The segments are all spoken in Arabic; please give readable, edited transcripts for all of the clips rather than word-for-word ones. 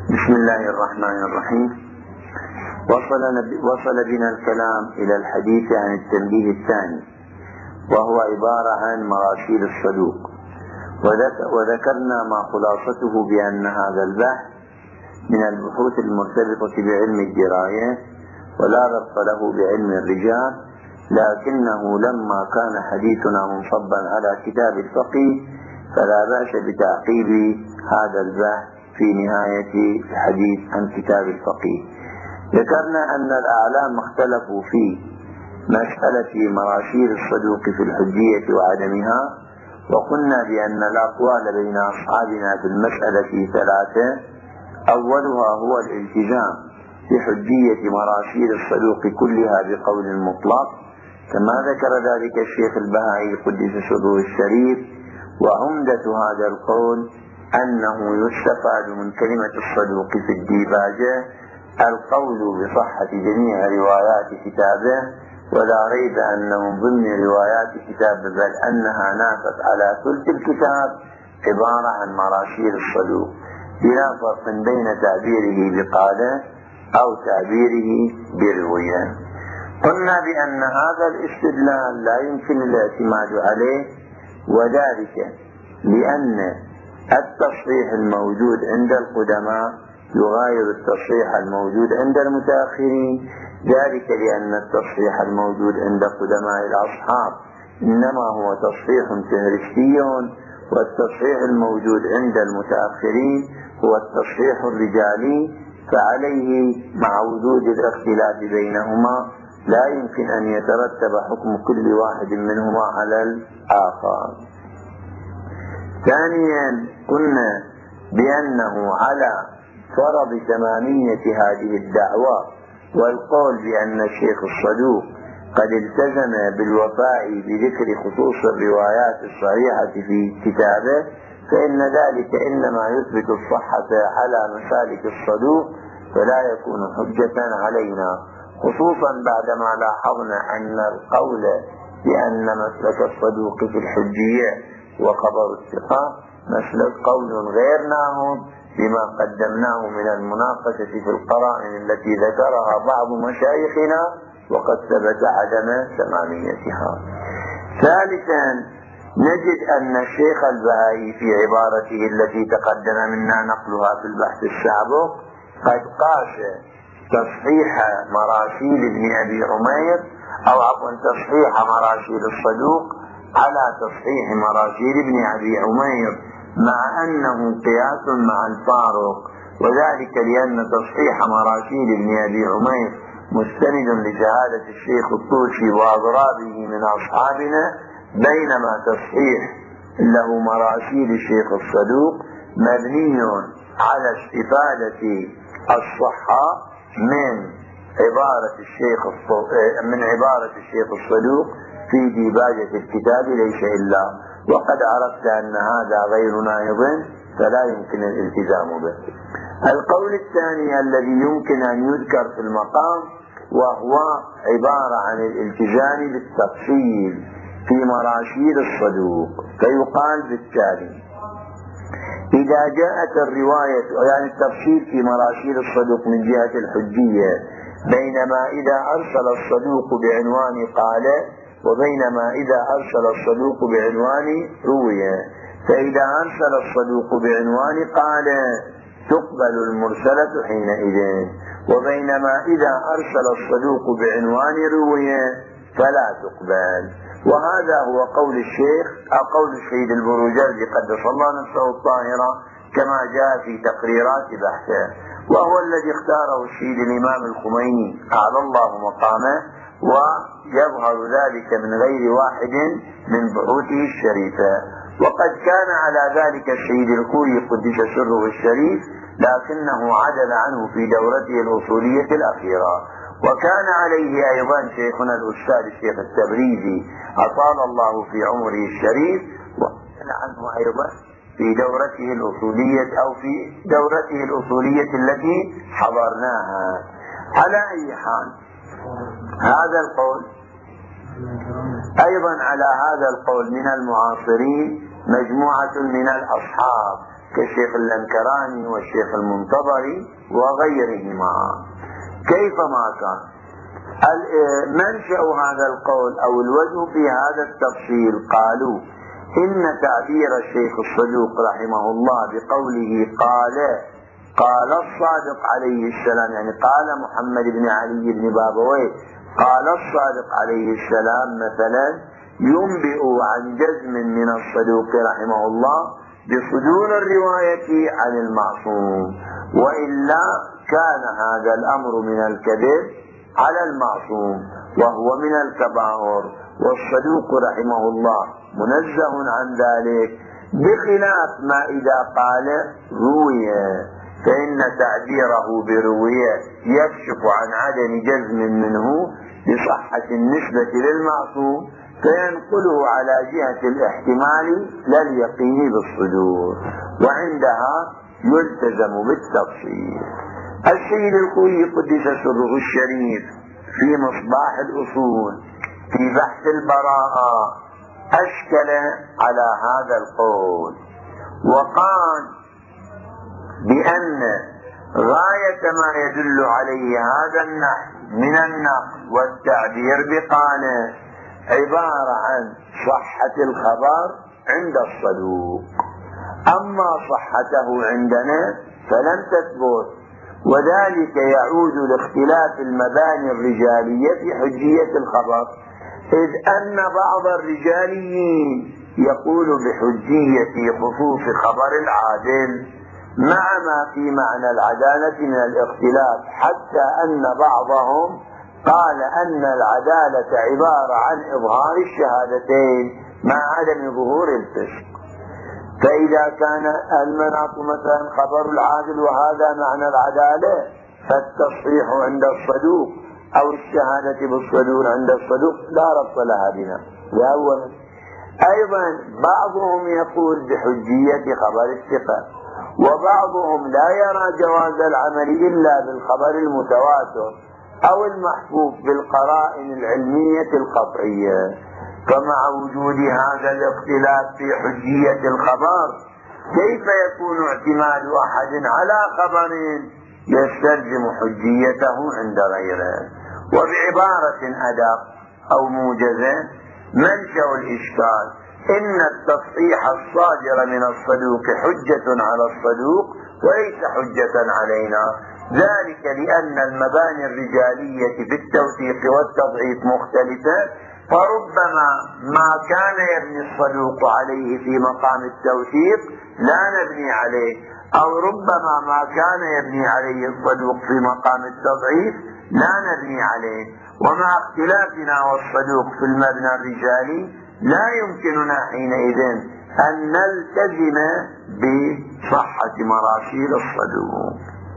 بسم الله الرحمن الرحيم. وصل بنا الكلام إلى الحديث عن التنبيه الثاني، وهو عبارة عن مراسيل الصدوق، وذكرنا ما خلاصته بأن هذا البحث من البحوث المرتبطة بعلم الدراية ولا ربط له بعلم الرجال، لكنه لما كان حديثنا منصبا على كتاب الفقه فلا بأس بتعقيب هذا البحث في نهاية الحديث عن كتاب الفقه. ذكرنا أن الأعلام اختلفوا في مسألة مراسيل الصدوق في الحجية وعدمها، وقلنا بأن الأقوال بين أصحابنا في المسألة ثلاثة: أولها هو الالتزام بحجية مراسيل الصدوق كلها بقول مطلق، كما ذكر ذلك الشيخ البهائي قدس سره الشريف. وعمدة هذا القول أنه يستفاد من كلمة الصدوق في الديباجة القول بصحة جميع روايات كتابه، ولا ريب أن من ضمن روايات كتابه بل أنها نافت على ثلث الكتاب عبارة عن مراسيل الصدوق، بلا فرق بين تعبيره بقاله أو تعبيره برويه. قلنا بأن هذا الاستدلال لا يمكن الاعتماد عليه، وذلك لأن التصحيح الموجود عند القدماء يغاير التصحيح الموجود عند المتأخرين، ذلك لأن التصحيح الموجود عند قدماء الأصحاب إنما هو تصحيح فهرستي، والتصحيح الموجود عند المتأخرين هو التصحيح الرجالي، فعليه مع وجود الاختلاف بينهما لا يمكن أن يترتب حكم كل واحد منهما على الآخر. ثانيا قلنا بأنه على فرض تمامية هذه الدعوة والقول بأن الشيخ الصدوق قد التزم بالوفاء بذكر خصوص الروايات الصحيحة في كتابه، فإن ذلك إنما يثبت الصحة على مسالك الصدوق فلا يكون حجة علينا، خصوصا بعدما لاحظنا أن القول بأن مسلك الصدوق في الحجية وخبر الثقة مسلك قول غير ناهض بما قدمناه من المناقشة في القرائن التي ذكرها بعض مشايخنا وقد ثبت عدم تماميتها. ثالثا نجد أن الشيخ البهائي في عبارته التي تقدم منا نقلها في البحث السابق قد قاس تصحيح مراسيل ابن أبي عمير أو تصحيح مراسيل الصدوق على تصحيح مراسيل ابن أبي عمير، مع أنه قياس مع الفارق، وذلك لأن تصحيح مراسيل ابن أبي عمير مستند لشهادة الشيخ الطوسي وأضرابه من أصحابنا، بينما تصحيح له مراسيل الشيخ الصدوق مبني على استفادة الصحة من عبارة الشيخ الصدوق في ديباجة الكتاب ليس إلا، وقد عرفت أن هذا غير نائض فلا يمكن الالتزام به. القول الثاني الذي يمكن أن يذكر في المقام وهو عبارة عن الالتزام بالتفصيل في مراسيل الصدوق، فيقال بالتالي: إذا جاءت الرواية يعني التفصيل في مراسيل الصدوق من جهة الحجية، بينما إذا أرسل الصدوق بعنوان قال، وبينما إذا أرسل الصدوق بعنوان روي، فإذا أرسل الصدوق بعنوان قال تقبل المرسلة حينئذ، وبينما إذا أرسل الصدوق بعنوان روي فلا تقبل. وهذا هو قول الشيخ أو قول السيد البروجردي قدس الله نفسه الطاهرة كما جاء في تقريرات بحثه، وهو الذي اختاره السيد الإمام الخميني أعلى الله مقامه، ويظهر ذلك من غير واحد من بحوثه الشريفة. وقد كان على ذلك السيد الخوي قدس سره الشريف، لكنه عدل عنه في دورته الأصولية الأخيرة. وكان عليه أيضا شيخنا الأستاذ الشيخ التبريزي أطال الله في عمره الشريف، وعدل عنه أيضا في دورته الأصولية أو في دورته الأصولية التي حضرناها. على أي حال هذا القول أيضا على هذا القول من المعاصرين مجموعة من الأصحاب، كالشيخ الأنكراني والشيخ المنتظري وغيرهما. كيفما كان منشأ هذا القول أو الوجه في هذا التفصيل، قالوا إن تعبير الشيخ الصدوق رحمه الله بقوله قال الصادق عليه السلام، يعني قال محمد بن علي بن بابويه قال الصادق عليه السلام مثلا، ينبئ عن جزم من الصدوق رحمه الله بصدور الرواية عن المعصوم، وإلا كان هذا الأمر من الكذب على المعصوم وهو من الكبائر، والصدوق رحمه الله منزه عن ذلك، بخلاف ما إذا قال روية، فإن تعبيره بروية يكشف عن عدم جزم منه بصحة النسبة للمعصوم، فينقله على جهة الاحتمال لا اليقين بالصدور، وعندها يلتزم بالتفصيل. السيد الخوئي قدس سره الشريف في مصباح الأصول في بحث البراءة أشكل على هذا القول، وقال بأن غاية ما يدل عليه هذا النحو من النقل والتعبير بقاله عبارة عن صحة الخبر عند الصدوق، أما صحته عندنا فلم تثبت، وذلك يعود لاختلاف المباني الرجالية في حجية الخبر، إذ أن بعض الرجاليين يقول بحجية خصوص خبر العادل مع ما في معنى العدالة من الاختلاف، حتى أن بعضهم قال أن العدالة عبارة عن إظهار الشهادتين مع عدم ظهور الفسق. فإذا كان المناط مثلا خبر العادل وهذا معنى العدالة، فالتصحيح عند الصدوق أو الشهادة بالصدور عند الصدوق لا ربط لها بنا. أولا أيضا بعضهم يقول بحجية خبر الثقة، وبعضهم لا يرى جواز العمل إلا بالخبر المتواتر أو المحفوظ بالقرائن العلمية القطعية. فمع وجود هذا الاختلاف في حجية الخبر، كيف يكون اعتماد أحد على خبر يستلزم حجيته عند غيره؟ وبعبارة أدق أو موجزة، منشأ الإشكال إن التصحيح الصادر من الصدوق حجة على الصدوق وليس حجة علينا، ذلك لأن المباني الرجالية في التوثيق والتضعيف مختلفة، فربما ما كان يبني الصدوق عليه في مقام التوثيق لا نبني عليه، أو ربما ما كان يبني عليه الصدوق في مقام التضعيف لا نبني عليه. ومع اختلافنا والصدوق في المبنى الرجالي لا يمكننا حينئذ أن نلتزم بصحة مراسيل الصدوق.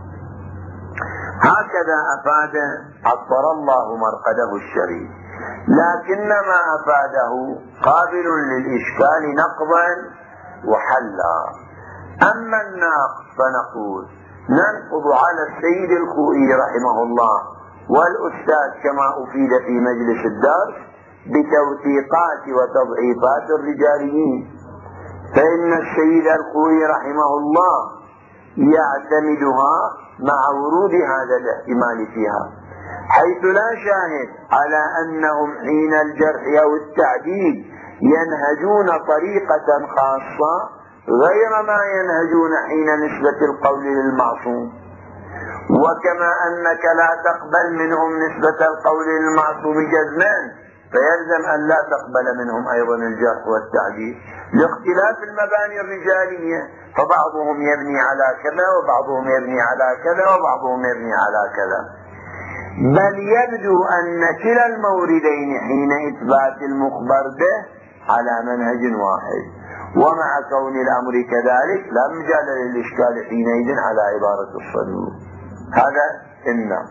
هكذا أفاد عطر الله مرقده الشريف، لكن ما أفاده قابل للإشكال نقضا وحلا. أما الناقض فنقول ننقض على السيد الخوئي رحمه الله والأستاذ كما أفيد في مجلس الدرس بتوثيقات وتضعيفات الرجاليين، فإن السيد الخوئي رحمه الله يعتمدها مع ورود هذا الاحتمال فيها، حيث لا شاهد على أنهم حين الجرح أو التعديل ينهجون طريقة خاصة غير ما ينهجون حين نسبة القول للمعصوم. وكما أنك لا تقبل منهم نسبة القول للمعصوم جزما، فيلزم أن لا تقبل منهم أيضا الجرح والتعديل لاختلاف المباني الرجالية، فبعضهم يبني على كذا وبعضهم يبني على كذا وبعضهم يبني على كذا، بل يبدو أن كلا الموردين حين إثبات المخبر به على منهج واحد. ومع كون الأمر كذلك لا مجال للإشكال حينئذ على عبارة الصدوق. هذا النقص.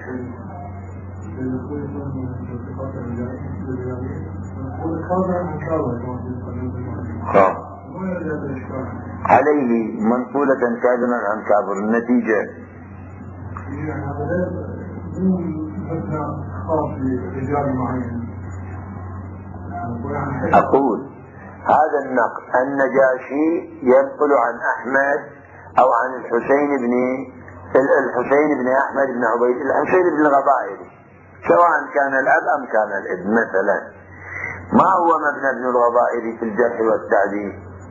عليه منقولة كاذبا عن كابر. النتيجة أقول هذا النقل النجاشي ينقل عن أحمد أو عن الحسين بن أحمد بن عبيد الحسين بن الغضائري، سواء كان الأب أم كان الابن. مثلا ما هو مبنى ابن الغضائري في الجرح والتعديل؟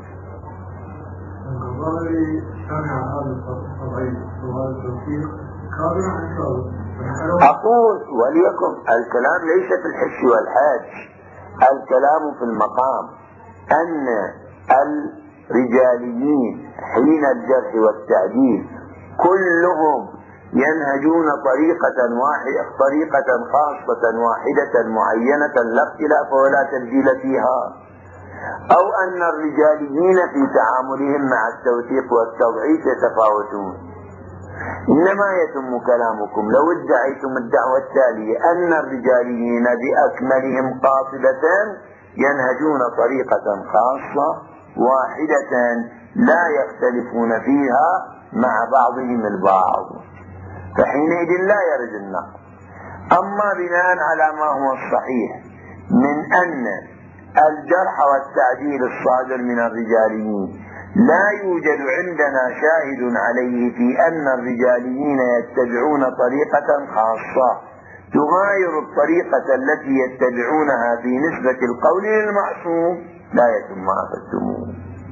الغضائري كان هذا التضعيف وهذا التوثيق كامل عن كامل. أقول وليكن الكلام ليس في الحش والحاج، الكلام في المقام أن الرجاليين حين الجرح والتعديل كلهم ينهجون طريقة خاصة واحدة معينة لا اختلاف ولا تبديل فيها، أو أن الرجاليين في تعاملهم مع التوثيق والتضعيف يتفاوتون. إنما يتم كلامكم لو ادعيتم الدعوة التالية أن الرجاليين بأكملهم قاطبة ينهجون طريقة خاصة واحدة لا يختلفون فيها مع بعضهم البعض، فحينئذ لا يرد النقل. أما بناء على ما هو الصحيح من أن الجرح والتعديل الصادر من الرجاليين لا يوجد عندنا شاهد عليه في أن الرجاليين يتبعون طريقة خاصة تغاير الطريقة التي يتبعونها في نسبة القول للمعصوم، لا يتم ما أفدتموه.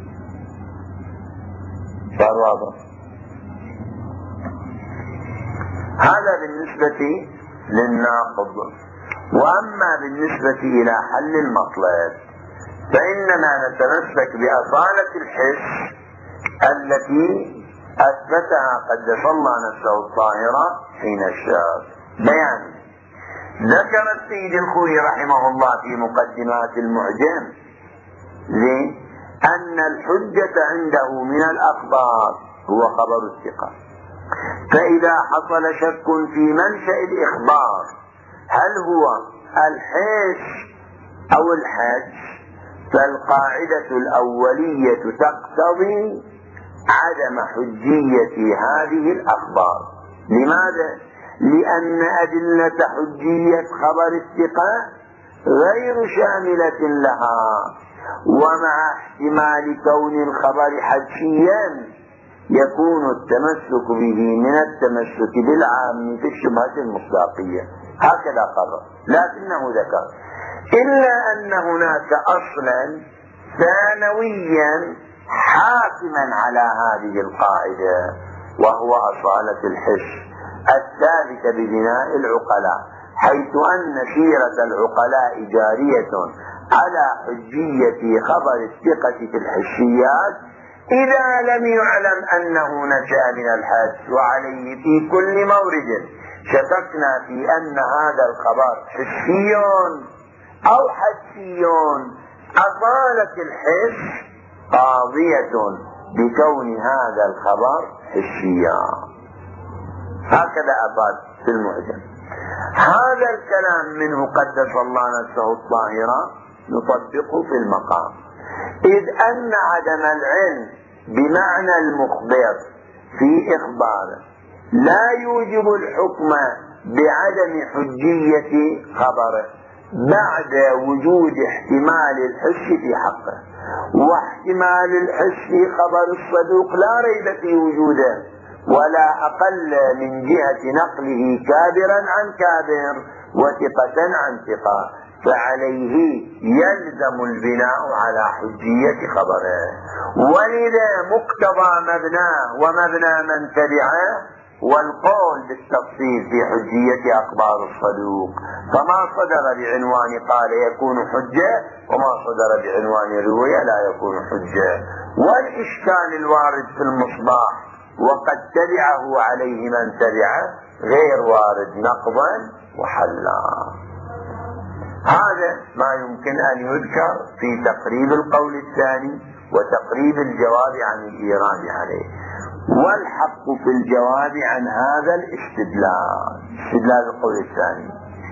صار واضح؟ هذا بالنسبة للناقض. وأما بالنسبة إلى حل المطلب فإننا نتمسك بأصالة الحس التي أثبتها قدس الله نفسه الطاهرة حين الشاب. بيان ذكر السيد الخوئي رحمه الله في مقدمات المعجم أن الحجة عنده من الأخبار هو خبر الثقة، فإذا حصل شك في منشأ الإخبار هل هو الحس أو الحج فالقاعدة الأولية تقتضي عدم حجية هذه الأخبار. لماذا؟ لأن أدلة حجية خبر الثقة غير شاملة لها، ومع احتمال كون الخبر حجيا يكون التمسك به من التمسك بالعام في الشبهة المصداقية. هكذا قرر، لكنه ذكر إلا أن هناك أصلا ثانويا حاكما على هذه القاعدة، وهو أصالة الحس الثابتة ببناء العقلاء، حيث أن سيرة العقلاء جارية على حجية خبر الثقة في الحسيات إذا لم يعلم أنه نشأ من الحس، وعليه في كل مورد شككنا في أن هذا الخبر حسي أو حسي، أصالة الحس قاضية بكون هذا الخبر حسيا. هكذا أفاد في المعجم. هذا الكلام منه قدس الله نفسه الطاهرة نطبقه في المقام، إذ أن عدم العلم بمعنى المخبر في إخباره لا يوجب الحكم بعدم حجية خبره بعد وجود احتمال الحس في حقه، واحتمال الحس في خبر الصدوق لا ريب في وجوده ولا أقل من جهة نقله كابرا عن كابر وثقة عن ثقة، فعليه يلزم البناء على حجية خبره. ولذا مقتضى مبناه ومبنى من تبعه والقول بالتفصيل في حجية أخبار الصدوق، فما صدر بعنوان قال يكون حجة وما صدر بعنوان رواية لا يكون حجة. والإشكال الوارد في المصباح وقد تبعه عليه من تبعه غير وارد نقضا وحلا. هذا ما يمكن أن يذكر في تقريب القول الثاني وتقريب الجواب عن الإيراد عليه. والحق في الجواب عن هذا استدلال القول الثاني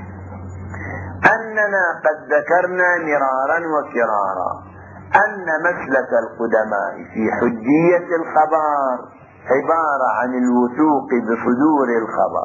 أننا قد ذكرنا مرارا وفرارا أن مسلك القدماء في حجية الخبر عبارة عن الوثوق بصدور الخبر،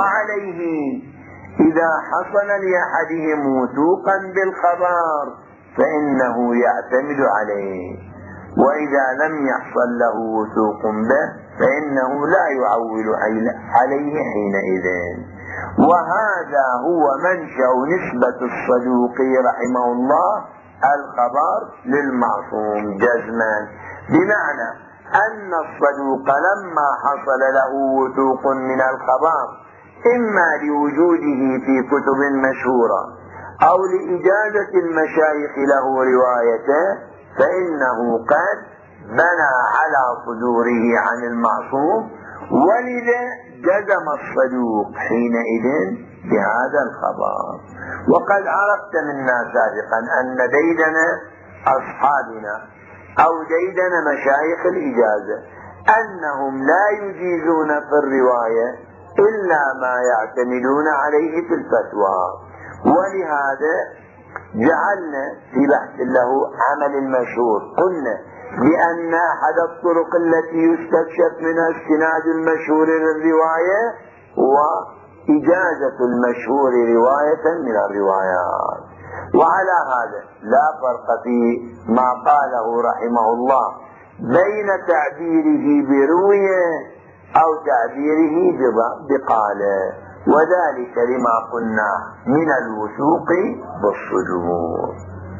وعليه إذا حصل لأحدهم وثوقا بالخبر فإنه يعتمد عليه، وإذا لم يحصل له وثوق به فإنه لا يعول عليه حينئذ. وهذا هو منشأ نسبة الصدوقي رحمه الله الخبر للمعصوم جزما، بمعنى أن الصدوق لما حصل له وثوق من الخبر إما لوجوده في كتب مشهورة أو لإجازة المشايخ له روايته، فإنه قد بنى على صدوره عن المعصوم، ولذا جزم الصدوق حينئذ بهذا الخبر. وقد عرفت منا سابقا أن ديدن أصحابنا أو ديدن مشايخ الإجازة أنهم لا يجيزون في الرواية إلا ما يعتمدون عليه في الفتوى. ولهذا جعلنا في بحث له عمل المشهور، قلنا بأن أحد الطرق التي يستكشف منها استناد المشهور للرواية هو إجازة المشهور رواية من الروايات. وعلى هذا لا فرق في ما قاله رحمه الله بين تعبيره بروية أو تعبيره بقاله، وذلك لما قلنا من الوثوق بالصدور.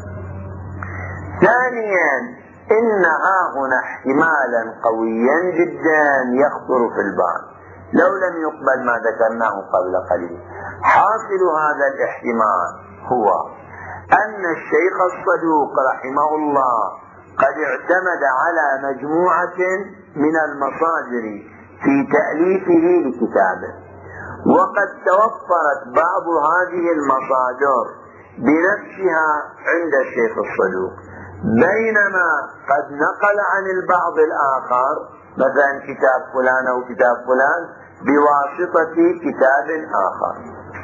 ثانيا، إن هنا احتمالا قويا جدا يخطر في البال لو لم يقبل ما ذكرناه قبل قليل. حاصل هذا الاحتمال هو أن الشيخ الصدوق رحمه الله قد اعتمد على مجموعة من المصادر في تأليفه لكتابه، وقد توفرت بعض هذه المصادر بنفسها عند الشيخ الصدوق، بينما قد نقل عن البعض الآخر مثلا كتاب فلان أو كتاب فلان بواسطة كتاب آخر.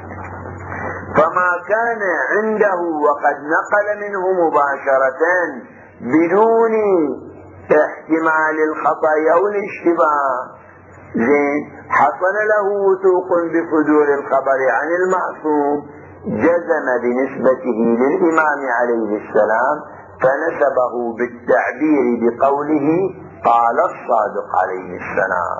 فما كان عنده وقد نقل منه مباشرة بدون احتمال الخطأ أو الاشتباه حصل له وثوق بصدور الخبر عن المعصوم، جزم بنسبته للإمام عليه السلام فنسبه بالتعبير بقوله قال الصادق عليه السلام.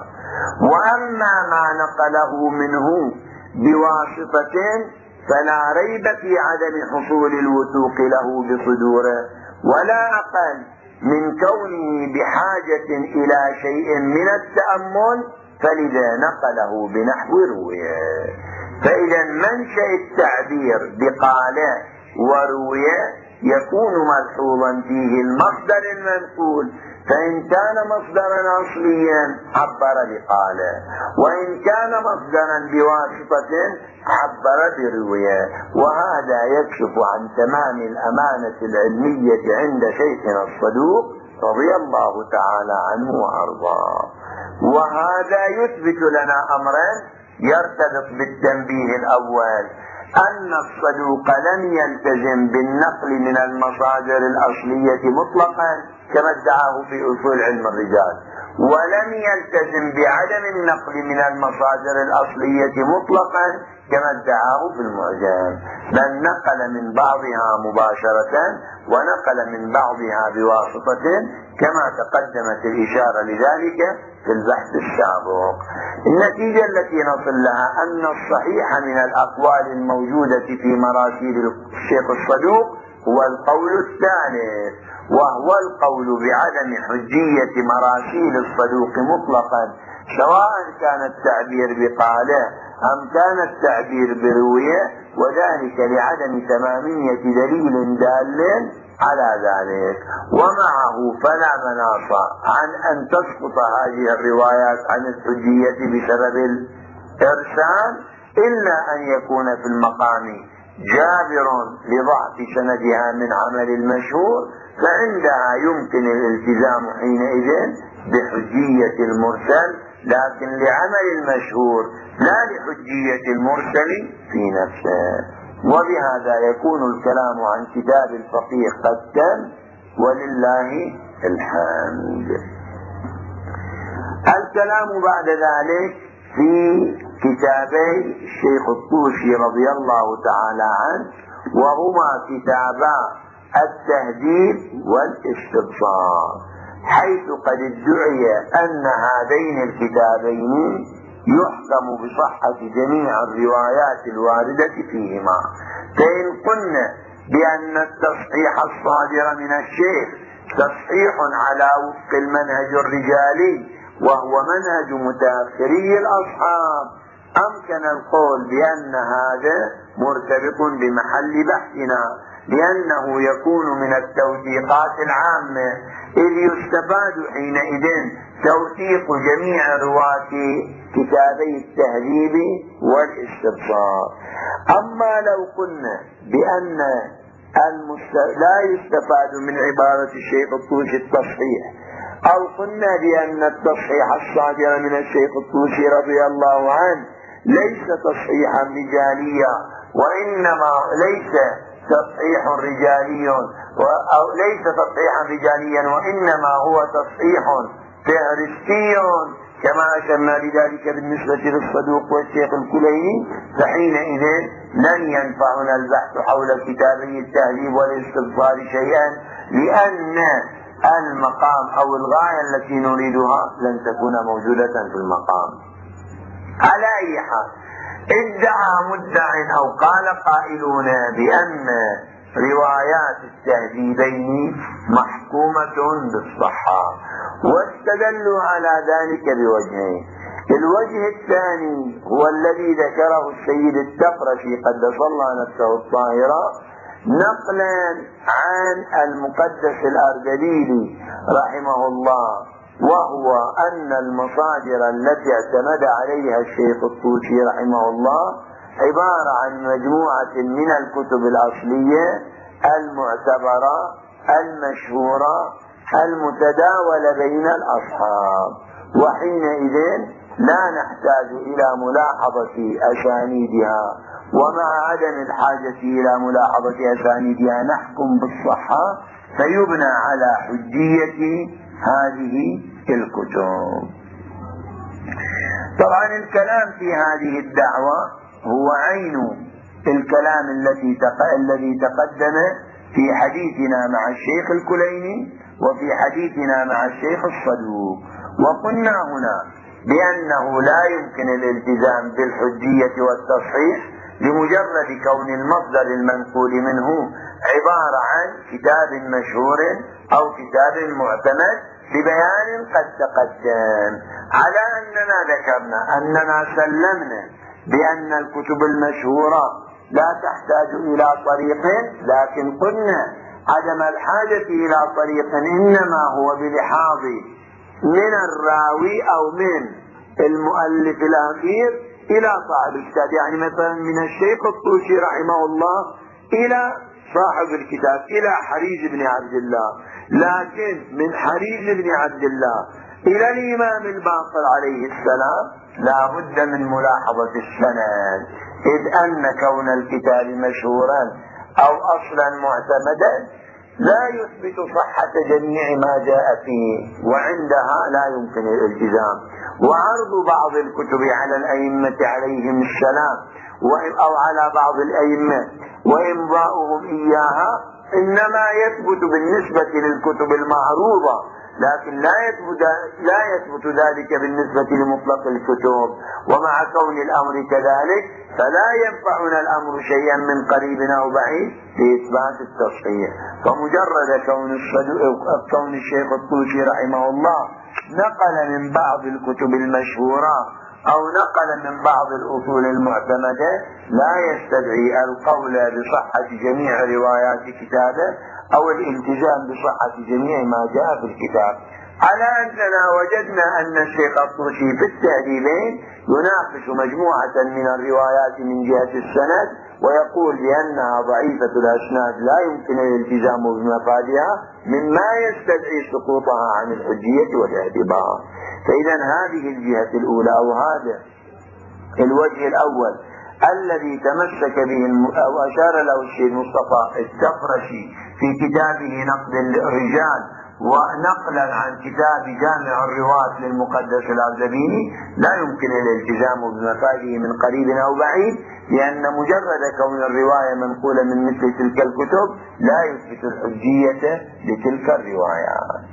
وأما ما نقله منه بواسطة فلا ريب في عدم حصول الوثوق له بصدوره، ولا أقل من كونه بحاجة إلى شيء من التأمل، فلذا نقله بنحو رويه. فإذا منشأ التعبير بقاله ورويه يكون ملحوظا فيه المصدر المنقول، فإن كان مصدرا أصليا عبر بقاله، وإن كان مصدرا بواسطة عبر برويه. وهذا يكشف عن تمام الأمانة العلمية عند شيخنا الصدوق رضي الله تعالى عنه وأرضاه. وهذا يثبت لنا أمرا يرتبط بالتنبيه الأول، أن الصدوق لم يلتزم بالنقل من المصادر الأصلية مطلقا كما ادعاه في أصول علم الرجال، ولم يلتزم بعدم النقل من المصادر الأصلية مطلقا كما ادعاه في المعجم، بل نقل من بعضها مباشرة ونقل من بعضها بواسطة كما تقدمت الإشارة لذلك في البحث السابق. النتيجة التي نصل لها أن الصحيح من الأقوال الموجودة في مراسيل الشيخ الصدوق هو القول الثالث، وهو القول بعدم حجية مراسيل الصدوق مطلقا، سواء كان التعبير بقاله أم كان التعبير برويه، وذلك لعدم تمامية دليل دال على ذلك. ومعه فلا مناص عن أن تسقط هذه الروايات عن الحجية بسبب الإرسال، إلا أن يكون في المقام جابر لضعف سندها من عمل المشهور، فعندها يمكن الالتزام حينئذ بحجية المرسل، لكن لعمل المشهور لا لحجية المرسل في نفسه. وبهذا يكون الكلام عن كتاب الفقيه قد تم، ولله الحمد. الكلام بعد ذلك في كتابي الشيخ الطوسي رضي الله تعالى عنه، وهما كتابا التهذيب والاستبصار، حيث قد ادعي أن هذين الكتابين يحكم بصحة جميع الروايات الواردة فيهما. فإن قلنا بأن التصحيح الصادر من الشيخ تصحيح على وفق المنهج الرجالي وهو منهج متأخري الأصحاب، أمكن القول بأن هذا مرتبط بمحل بحثنا، لأنه يكون من التوثيقات العامة، إذ يستفاد حينئذ توثيق جميع رواة كتابي التهذيب والاستبصار. أما لو قلنا بأن لا يستفاد من عبارة الشيخ الطوسي التصحيح، أو قلنا بأن التصحيح الصادر من الشيخ الطوسي رضي الله عنه ليس تصحيحا رجاليا، وإنما ليس تصحيح رجالي أو ليس تصحيحا رجاليا وإنما هو تصحيح فهرستي كما أشرنا لذلك بالنسبة للصدوق والشيخ الكليني، فحينئذ لن ينفعنا البحث حول كتابي التهذيب والاستبصار شيئا، لأن المقام أو الغاية التي نريدها لن تكون موجودة في المقام. على أي حال، ادعى مدع أو قال قائلون بأن روايات التهذيبين محكومة بالصحة، واستدلوا على ذلك بوجهين. الوجه الثاني هو الذي ذكره السيد التقرشي قدس الله نفسه الطاهرة نقلا عن المقدس الأردبيلي رحمه الله، وهو أن المصادر التي اعتمد عليها الشيخ الطوسي رحمه الله عبارة عن مجموعة من الكتب الأصلية المعتبرة المشهورة المتداولة بين الأصحاب، وحينئذ لا نحتاج إلى ملاحظة أسانيدها، ومع عدم الحاجة إلى ملاحظة أسانيدها نحكم بالصحة، فيبنى على حجية هذه الكتب. طبعا الكلام في هذه الدعوة هو عين الكلام الذي تقدم في حديثنا مع الشيخ الكليني وفي حديثنا مع الشيخ الصدوق. وقلنا هنا بأنه لا يمكن الالتزام بالحجية والتصحيح لمجرد كون المصدر المنقول منه عبارة عن كتاب مشهور أو كتاب معتمد ببيان قد تقدم، على أننا ذكرنا أننا سلمنا بأن الكتب المشهورة لا تحتاج إلى طريق، لكن قلنا عدم الحاجة إلى طريق إنما هو بلحاظ من الراوي أو من المؤلف الأخير إلى صاحب الكتاب، يعني مثلا من الشيخ الطوسي رحمه الله إلى صاحب الكتاب إلى حريز بن عبد الله، لكن من حريز بن عبد الله إلى الإمام الباقر عليه السلام لا بد من ملاحظة السند، إذ أن كون الكتاب مشهورا أو أصلا معتمدا لا يثبت صحة جميع ما جاء فيه، وعندها لا يمكن الالتزام. وعرض بعض الكتب على الأئمة عليهم السلام أو على بعض الأئمة وإمضاؤهم إياها إنما يثبت بالنسبة للكتب المعروضة، لكن لا يثبت ذلك بالنسبة لمطلق الكتب. ومع كون الأمر كذلك فلا ينفعنا الأمر شيئا من قريب أو بعيد في إثبات التصحيح. فمجرد كون الشيخ الطوسي رحمه الله نقل من بعض الكتب المشهورة أو نقل من بعض الأصول المعتمدة لا يستدعي القول بصحة جميع روايات كتابه أو الالتزام بصحة جميع ما جاء في الكتاب، على أننا وجدنا أن الشيخ الطوسي في التهذيبين يناقش مجموعة من الروايات من جهة السند ويقول بأنها ضعيفة الأسناد لا يمكن الالتزام بمفادها مما يستدعي سقوطها عن الحجية والاعتبار. فإذا هذه الجهة الأولى أو هذا الوجه الأول الذي تمسك به أو أشار له الشيخ مصطفى التقرشي في كتابه نقد الرجال ونقلا عن كتاب جامع الرواة للمقدس الأردبيلي لا يمكن الالتزام بمفاده من قريب أو بعيد، لأن مجرد كون الرواية منقولة من مثل تلك الكتب لا يثبت الحجية لتلك الروايات.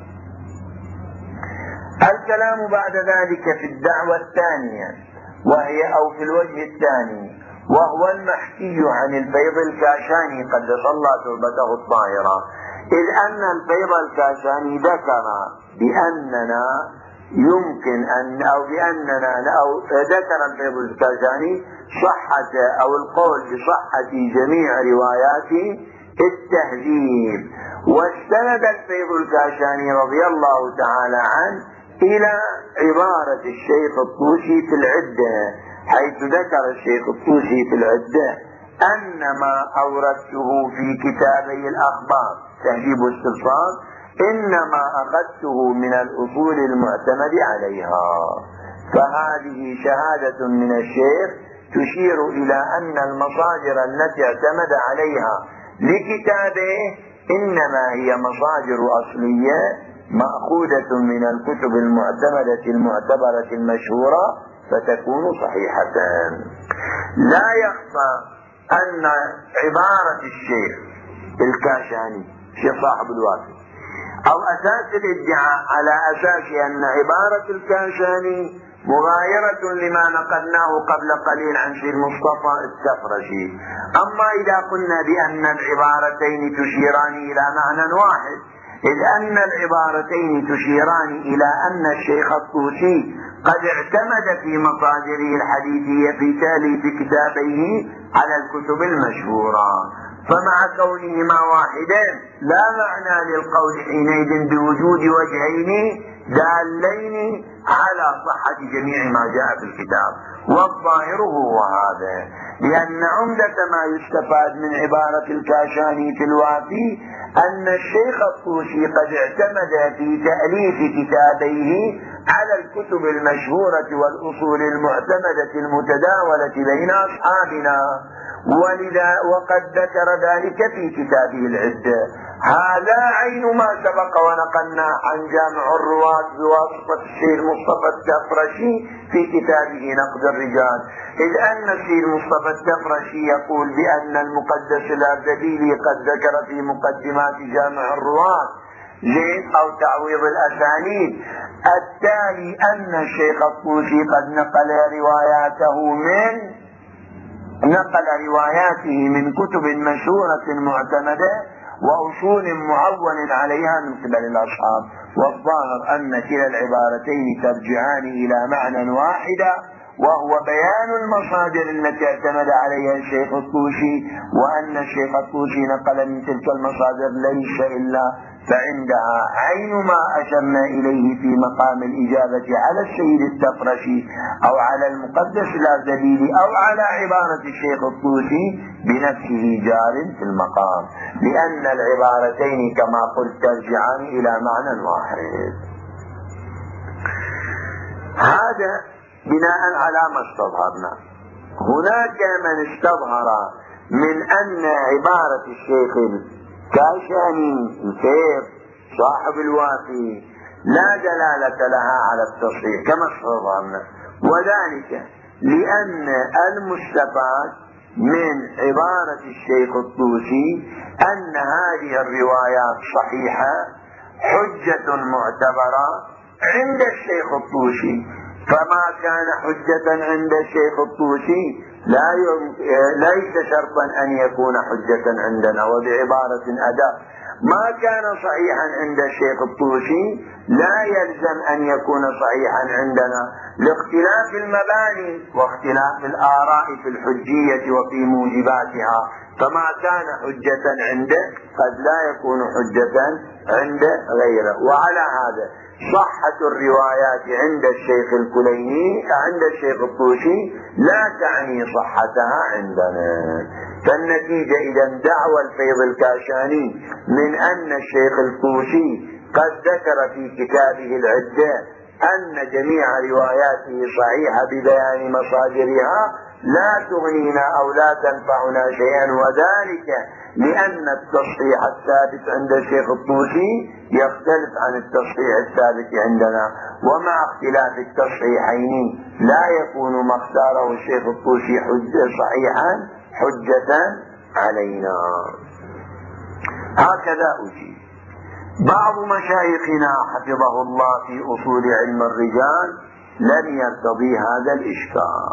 الكلام بعد ذلك في الدعوة الثانية، وهي أو في الوجه الثاني، وهو المحكي عن الفيض الكاشاني قدس الله تربته الطاهرة، إذ أن الفيض الكاشاني ذكر بأننا يمكن أن أو ذكر الفيض الكاشاني صحة أو القول بصحة جميع روايات التهذيب، واستند الفيض الكاشاني رضي الله تعالى عنه إلى عبارة الشيخ الطوسي في العدة، حيث ذكر الشيخ الطوسي في العدة أن ما أوردته في كتابي الأخبار تهذيب واستبصار إنما أخذته من الأصول المعتمد عليها. فهذه شهادة من الشيخ تشير إلى أن المصادر التي اعتمد عليها لكتابه إنما هي مصادر أصلية مأخوذة من الكتب المعتمدة المعتبرة المشهورة فتكون صحيحة. لا يخفى أن عبارة الشيخ الكاشاني شيخ صاحب الوافي أو أساس الادعاء على أساس أن عبارة الكاشاني مغايرة لما نقلناه قبل قليل عن سيد مصطفى التفرشي. أما إذا قلنا بأن العبارتين تشيران إلى معنى واحد، إذ أن العبارتين تشيران إلى أن الشيخ الطوسي قد اعتمد في مصادره الحديثية في تأليف كتابيه على الكتب المشهورة، فمع كونهما واحدين لا معنى للقول حينئذ بوجود وجهين دالين على صحة جميع ما جاء في الكتاب، والظاهر هو هذا، لأن عمدة ما يستفاد من عبارة الكاشاني في الوافي أن الشيخ الطوسي قد اعتمد في تأليف كتابيه على الكتب المشهورة والأصول المعتمدة المتداولة بين أصحابنا، وقد ذكر ذلك في كتابه العدة. هذا عين ما سبق ونقلنا عن جامع الرواة بواسطة السيد مصطفى التفرشي في كتابه نقد الرجال، إذ أن السيد مصطفى التفرشي يقول بأن المقدس الأردبيلي قد ذكر في مقدمات جامع الرواة أو تعويض الأسانيد التالي أن الشيخ الطوسي قد نقل رواياته من كتب مشهورة معتمدة وأصول معول عليها من قبل الأصحاب، والظاهر أن كلا العبارتين ترجعان إلى معنى واحدة، وهو بيان المصادر التي اعتمد عليها الشيخ الطوسي، وأن الشيخ الطوسي نقل من تلك المصادر ليس إلا فعندها عين ما أشرنا إليه في مقام الإجابة على السيد التفرشي أو على المقدس الأردبيلي أو على عبارة الشيخ الطوسي بنفسه جار في المقام، لأن العبارتين كما قلت ترجعان إلى معنى واحد. هذا بناء على ما استظهرنا. هناك من استظهر من أن عبارة الشيخ الكاشاني الفيض صاحب الوافي لا دلالة لها على التصحيح كما استظهرنا، وذلك لأن المستفاد من عبارة الشيخ الطوسي أن هذه الروايات صحيحة حجة معتبرة عند الشيخ الطوسي، فما كان حجة عند الشيخ الطوسي ليس شرطا أن يكون حجة عندنا. وبعبارة أدق، ما كان صحيحا عند الشيخ الطوسي لا يلزم أن يكون صحيحا عندنا، لاختلاف المباني واختلاف الآراء في الحجية وفي موجباتها، فما كان حجة عنده قد لا يكون حجة عند غيره. وعلى هذا صحة الروايات عند الشيخ الكليني عند الشيخ الطوسي لا تعني صحتها عندنا. فالنتيجة إذا دعوى الفيض الكاشاني من أن الشيخ الطوسي قد ذكر في كتابه العدة أن جميع رواياته صحيحة ببيان مصادرها لا تغنينا أو لا تنفعنا شيئا، وذلك لأن التصحيح الثابت عند الشيخ الطوسي يختلف عن التصحيح الثابت عندنا، ومع اختلاف التصحيحين لا يكون ما اختاره الشيخ الطوسي صحيحا حجة علينا. هكذا أجيب. بعض مشايخنا حفظه الله في أصول علم الرجال لم يرتضي هذا الإشكال،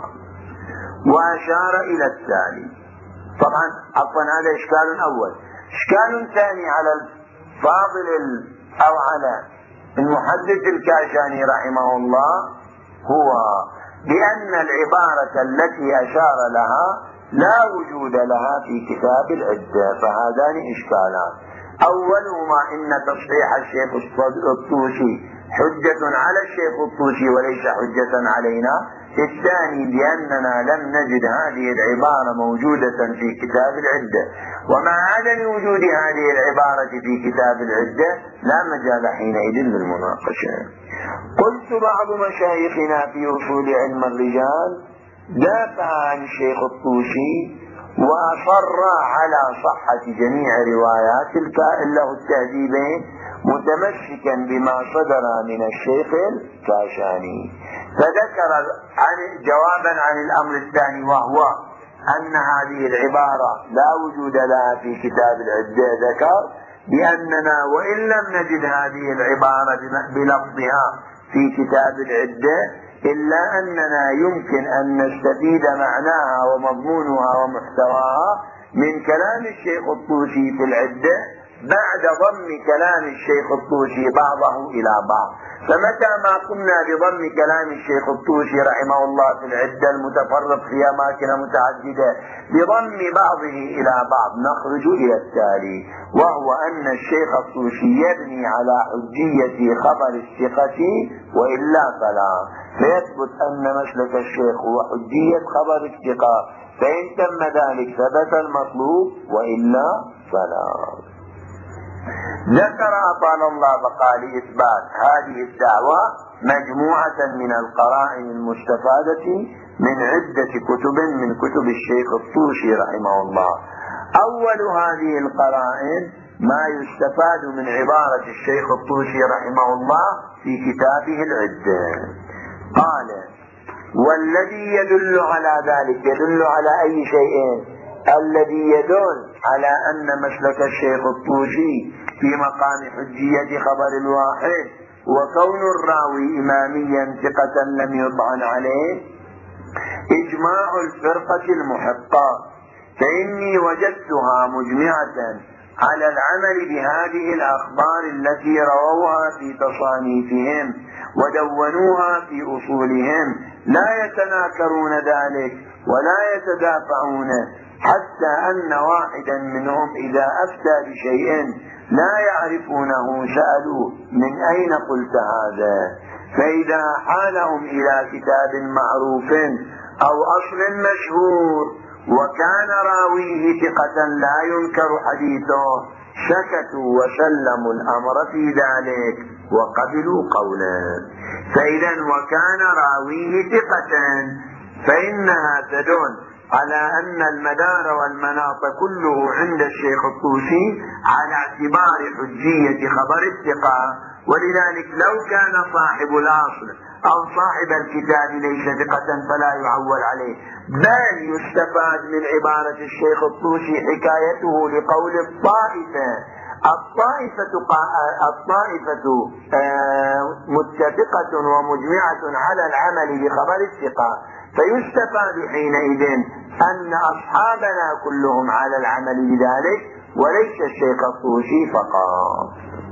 وأشار إلى التالي. طبعا عفوا هذا إشكال أول. إشكال ثاني على الفاضل أو على المحدث الكاشاني رحمه الله هو بأن العبارة التي أشار لها لا وجود لها في كتاب العدة، فهذان إشكالان. أولهما إن تصحيح الشيخ الطوسي حجة على الشيخ الطوسي وليس حجة علينا. الثاني بأننا لم نجد هذه العبارة موجودة في كتاب العدة، ومع عدم وجود هذه العبارة في كتاب العدة لا مجال حينئذ للمناقشة. قلت بعض مشايخنا في أصول علم الرجال دافع عن الشيخ الطوسي وأصر على صحة جميع روايات له التهذيبين متمسكا بما صدر من الشيخ الكاشاني، فذكر جوابا عن الأمر الثاني، وهو أن هذه العبارة لا وجود لها في كتاب العدة. ذكر بأننا وإن لم نجد هذه العبارة بلفظها في كتاب العدة إلا أننا يمكن أن نستفيد معناها ومضمونها ومحتواها من كلام الشيخ الطوسي في العدة بعد ضم كلام الشيخ الطوسي بعضه إلى بعض. فمتى ما قمنا بضم كلام الشيخ الطوسي رحمه الله في العدة المتفرق في أماكن متعددة بضم بعضه إلى بعض نخرج إلى التالي، وهو أن الشيخ الطوسي يبني على حجية خبر الثقة وإلا فلا، فيثبت أن مسلك الشيخ هو حجية خبر الثقة، فإن تم ذلك ثبت المطلوب وإلا فلا. ذكر أطال الله بقاء لإثبات هذه الدعوة مجموعة من القرائن المستفادة من عدة كتب من كتب الشيخ الطوسي رحمه الله. أول هذه القرائن ما يستفاد من عبارة الشيخ الطوسي رحمه الله في كتابه العدة. قال: والذي يدل على ذلك، يدل على أي شيء؟ الذي يدل على أن مسلك الشيخ الطوسي في مقام حجية خبر الواحد وكون الراوي إماميا ثقة لم يطعن عليه إجماع الفرقة المحقة، فإني وجدتها مجمعة على العمل بهذه الأخبار التي رووها في تصانيفهم ودونوها في أصولهم، لا يتناكرون ذلك ولا يتدافعون، حتى أن واحدا منهم إذا أفتى بشيء لا يعرفونه سألوه: من أين قلت هذا؟ فإذا حالهم إلى كتاب معروف أو أصل مشهور وكان راويه ثقة لا ينكر حديثه سكتوا وسلموا الأمر في ذلك وقبلوا قوله. فإذا وكان راويه ثقة فإنها تدل على أن المدار والمناط كله عند الشيخ الطوسي على اعتبار حجية خبر الثقة، ولذلك لو كان صاحب الأصل أو صاحب الكتاب ليس ثقة فلا يعول عليه، بل يستفاد من عبارة الشيخ الطوسي حكايته لقول الطائفة متفقة ومجمعة على العمل بخبر الثقة، فيستفاد حينئذ أن أصحابنا كلهم على العمل بذلك وليس الشيخ الطوسي فقط.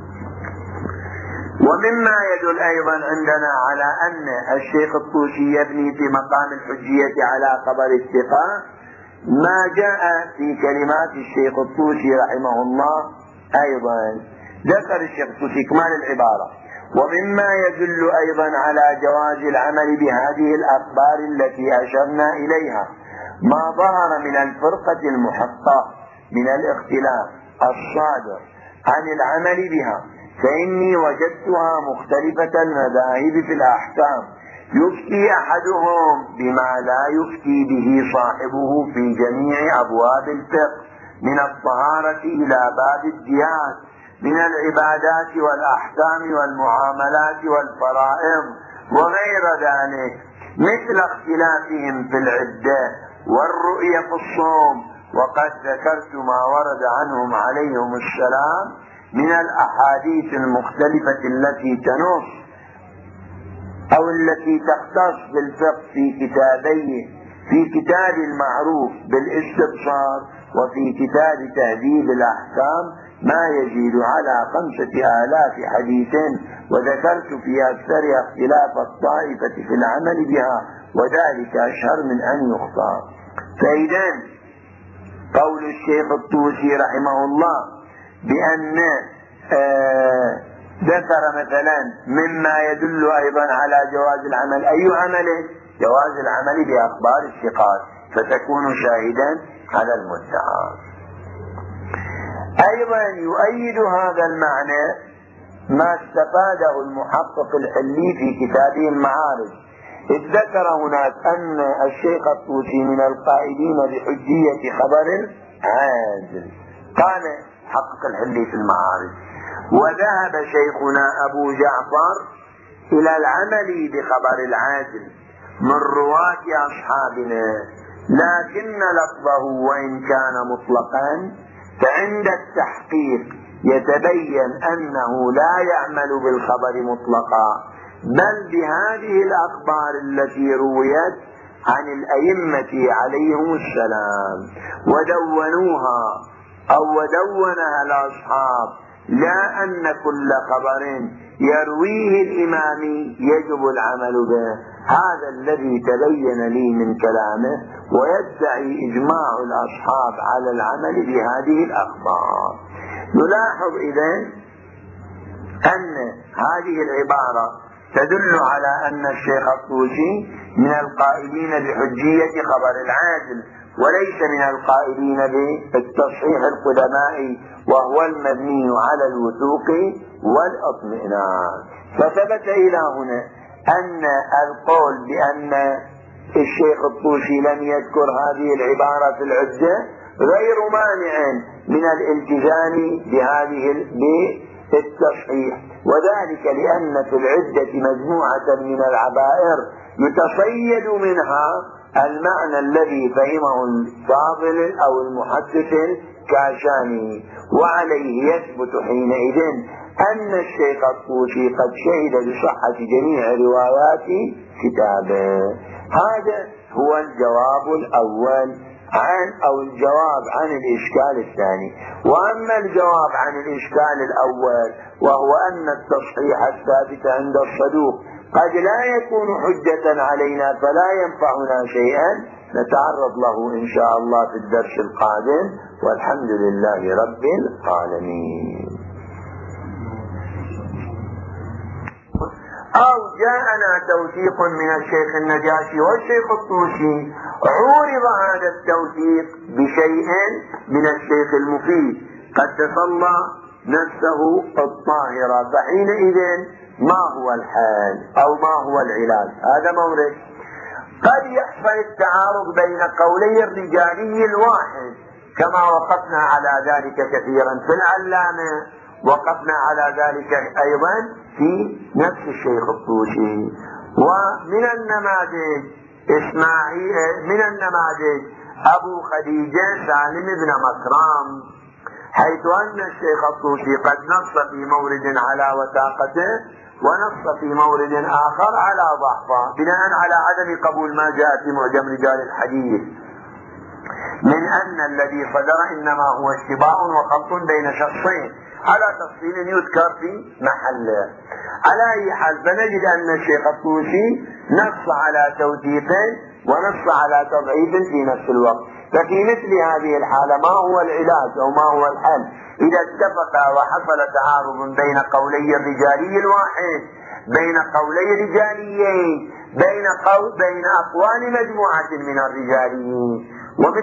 ومما يدل أيضا عندنا على أن الشيخ الطوسي يبني في مقام الحجية على خبر الثقة ما جاء في كلمات الشيخ الطوسي رحمه الله. أيضا ذكر الشيخ الطوسي كمال العبارة: ومما يدل أيضا على جواز العمل بهذه الأخبار التي أشرنا إليها ما ظهر من الفرقة المحقة من الاختلاف الصادر عن العمل بها فإني وجدتها مختلفة المذاهب في الأحكام، يفتي أحدهم بما لا يفتي به صاحبه في جميع أبواب الفقه، من الطهارة إلى باب الديات، من العبادات والأحكام والمعاملات والفرائض وغير ذلك، مثل اختلافهم في العدة والرؤية في الصوم. وقد ذكرت ما ورد عنهم عليهم السلام من الأحاديث المختلفة التي تنص أو التي تختص بالفقه في كتاب المعروف بالاستبصار وفي كتاب تهذيب الأحكام ما يزيد على 5000 حديث، وذكرت في أكثرها اختلاف الطائفة في العمل بها، وذلك أشهر من أن يخطأ. فإذا قول الشيخ الطوسي رحمه الله بأن ذكر مثلا مما يدل أيضا على جواز العمل، أي عمل؟ جواز العمل بأخبار الثقات، فتكون شاهدا على المدعى. أيضا يؤيد هذا المعنى ما استفاده المحقق الحلي في كتابه المعارج، إذ ذكر هناك أن الشيخ الطوسي من القائلين بحجية خبر العاجل. قال حقق الحلي في المعارج: وذهب شيخنا أبو جعفر إلى العمل بخبر العاجل من رواة أصحابنا، لكن لفظه وإن كان مطلقا فعند التحقيق يتبين أنه لا يعمل بالخبر مطلقا، بل بهذه الأخبار التي رويت عن الأئمة عليهم السلام ودونها الأصحاب، لا أن كل خبر يرويه الإمام يجب العمل به. هذا الذي تبين لي من كلامه، ويدعي إجماع الأصحاب على العمل بهذه الأخبار. نلاحظ إذن أن هذه العبارة تدل على أن الشيخ الطوسي من القائلين بحجية خبر العاجل، وليس من القائلين بالتصحيح القدماء وهو المبني على الوثوق والاطمئنان. فثبت إلى هنا أن القول بأن الشيخ الطوسي لم يذكر هذه العبارة في العدة غير مانع من الالتزام بهذه بالتصحيح، وذلك لأن في العدة مجموعة من العبائر يتصيد منها المعنى الذي فهمه الفاضل أو المحدث الكاشاني، وعليه يثبت حينئذ أن الشيخ الطوسي قد شهد بصحة جميع روايات كتابه. هذا هو الجواب الأول الجواب عن الإشكال الثاني. وأما الجواب عن الإشكال الأول وهو أن التصحيح الثابت عند الصدوق قد لا يكون حجة علينا فلا ينفعنا شيئا، نتعرض له إن شاء الله في الدرس القادم، والحمد لله رب العالمين. أو جاءنا توثيق من الشيخ النجاشي والشيخ الطوسي، عورض هذا التوثيق بشيء من الشيخ المفيد قد تصلى نفسه الطاهرة، فحينئذ ما هو الحال أو ما هو العلاج؟ هذا مورد. قد يحصل التعارض بين قولي الرجالي الواحد، كما وقفنا على ذلك كثيرا في العلامة، وقفنا على ذلك أيضا في نفس الشيخ الطوسي. ومن النماذج أبو خديجة سالم بن مكرم، حيث أن الشيخ الطوسي قد نص في مورد على وثاقته ونص في مورد آخر على ضعفه، بناء على عدم قبول ما جاء في معجم رجال الحديث من أن الذي صدر إنما هو اشتباه وخلط بين شخصين، على تفصيل يذكر في محله. على أي حال، فنجد أن الشيخ الطوسي نص على توثيق ونص على تضعيف في نفس الوقت. ففي مثل هذه الحالة ما هو العلاج أو ما هو الحل إذا اتفق وحصل تعارض بين قولي الرجالي الواحد، بين قولي رجاليين، بين أقوال مجموعة من الرجاليين،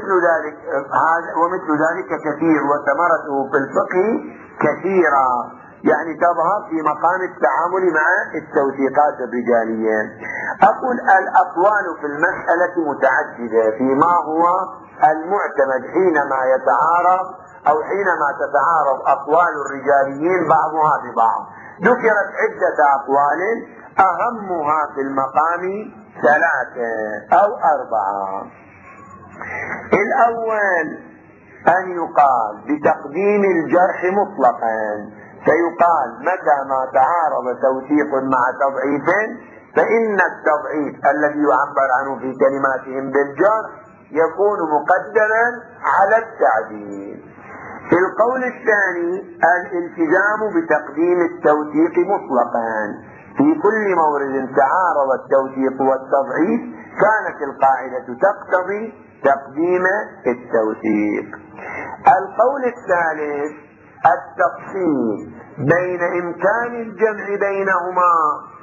ومثل ذلك كثير، وثمرته في الفقه كثيرة. يعني تظهر في مقام التعامل مع التوثيقات الرجالية. أقول الأقوال في المسألة متعددة فيما هو المعتمد حينما يتعارض أو حينما تتعارض أقوال الرجاليين بعضها ببعض. ذكرت عدة أقوال أهمها في المقام 3 أو 4. الأول أن يقال بتقديم الجرح مطلقا، فيقال متى ما تعارض توثيق مع تضعيف فإن التضعيف الذي يعبر عنه في كلماتهم بالجرح يكون مقدما على التعديل. في القول الثاني الالتزام بتقديم التوثيق مطلقا، في كل مورد تعارض التوثيق والتضعيف كانت القاعدة تقتضي تقديم التوثيق. القول الثالث التفصيل بين إمكان الجمع بينهما،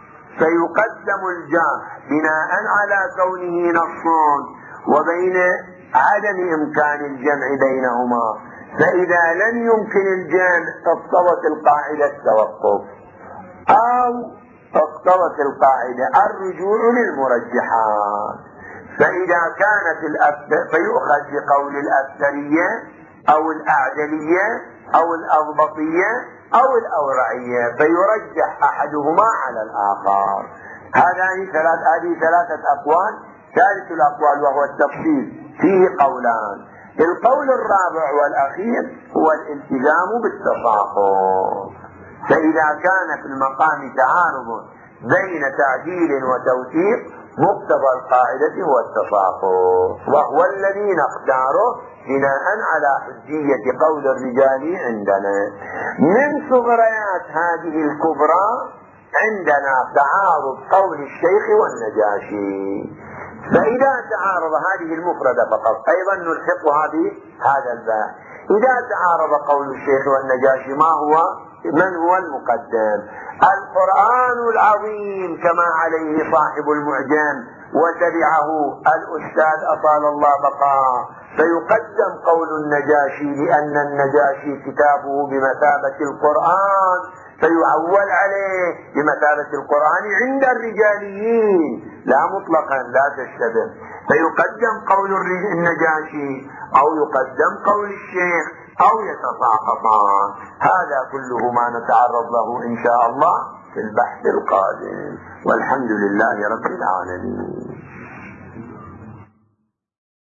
فيقدم الجرح بناء على كونه نص، وبين عدم إمكان الجمع بينهما، فإذا لم يمكن الجمع اقتضت القاعدة التوقف، أو اقتضت القاعدة الرجوع للمرجحات. فإذا كانت فيؤخذ بقول الأكثرية أو الأعدلية أو الأضبطية أو الأورعية، فيرجح أحدهما على الآخر. هذه 3 أقوال. ثالث الأقوال وهو التفصيل فيه قولان. القول الرابع والأخير هو الالتزام بالتساقط، فإذا كان في المقام تعارض بين تعديل وتوثيق مقتضى القاعدة هو التساقط، وهو الذي نختاره بناء على حجية قول الرجال عندنا. من صغريات هذه الكبرى عندنا تعارض قول الشيخ والنجاشي، فإذا تعارض هذه المفردة فقط أيضا نلحقها بهذا الباب. إذا تعارض قول الشيخ والنجاشي من هو المقدم؟ القرآن العظيم كما عليه صاحب المعجم وتبعه الأستاذ أطال الله بقاء، فيقدم قول النجاشي لأن النجاشي كتابه بمثابة القرآن، فيعول عليه بمثابة القرآن عند الرجاليين لا مطلقا لا تشتبه، فيقدم قول النجاشي أو يقدم قول الشيخ أو يتساقطان. هذا كله ما نتعرض له إن شاء الله في البحث القادم، والحمد لله رب العالمين.